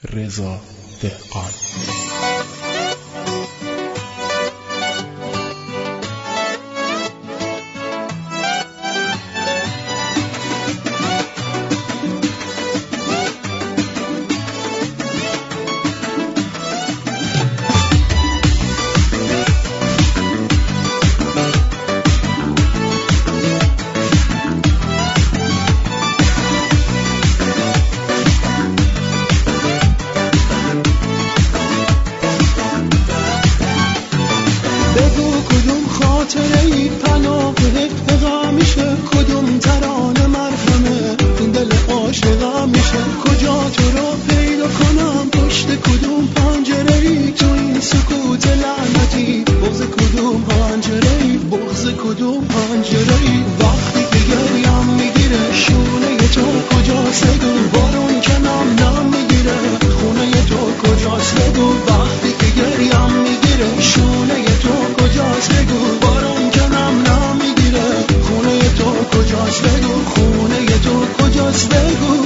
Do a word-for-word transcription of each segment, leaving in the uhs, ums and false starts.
رضا دهقان. خاطره پناه ابتقا میشه، کدوم ترانه مرهمه این دل عاشقا میشه. کجا تو رو پیدا کنم، پشت کدوم پنجره ای، تو این سکوت لعنتی بغض کدوم پنجره ای، بغض کدوم پنجره ای. وقتی که گریم میگیره شونه تو کجاست بگو، بارون که نم نم میگیره خونه تو کجاست بگو. وقتی که گریم میگیره شونه تو کجاست بگو، بارون که نم نم میگیره خونه تو کجاست بگو، خونه تو کجاست بگو.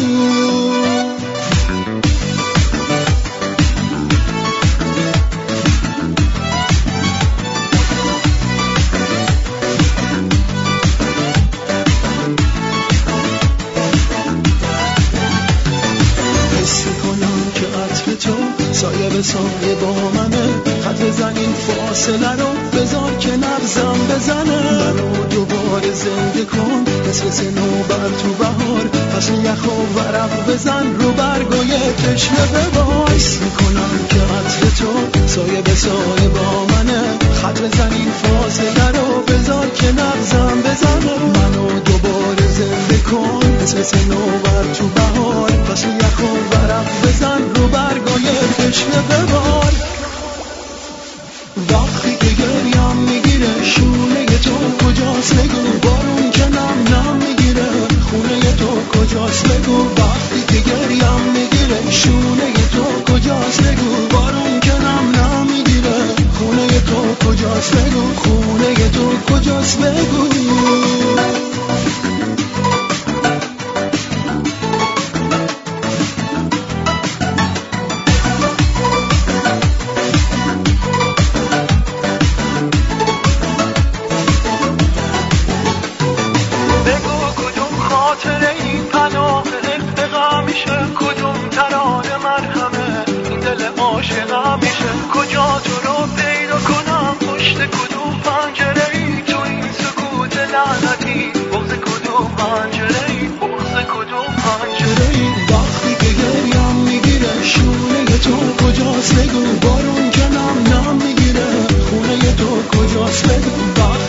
سایه به سایه با منه، خط زنین فاصله رو بذار که نبزم بزنه. منو دوباره زنده کن مثل صنوبر تو بهار، پس یخ و ورق بزن رو برگای تشنه ببار. حس میکنم که عطر تو سایه به سایه با منه، خط زنین فاصله رو بذار که نبزم بزنه. منو دوباره زنده کن مثل صنوبر تو بهار، پس یخ و ورق بزن رو برگای تشنه ببار. وقتی که گریم میگیره شونه تو کجاست بگو، بارون که نم نم میگیره خونه تو کجاست بگو. وقتی که گریم میگیره شونه تو کجاست بگو، بارون که نم نم میگیره خونه تو کجاست بگو، خونه تو کجاست بگو. کدوم ترانه مرهمه این دل عاشقا میشه. کجا تو رو پیدا کنم، پشت کدوم پنجره ای، تو این سکوت لعنتی بغض کدوم پنجره ای، بغض کدوم پنجره ای. وقتی که گریم میگیره شونه تو کجاست بگو، بارون که نم نم میگیره خونه تو کجاست بگو.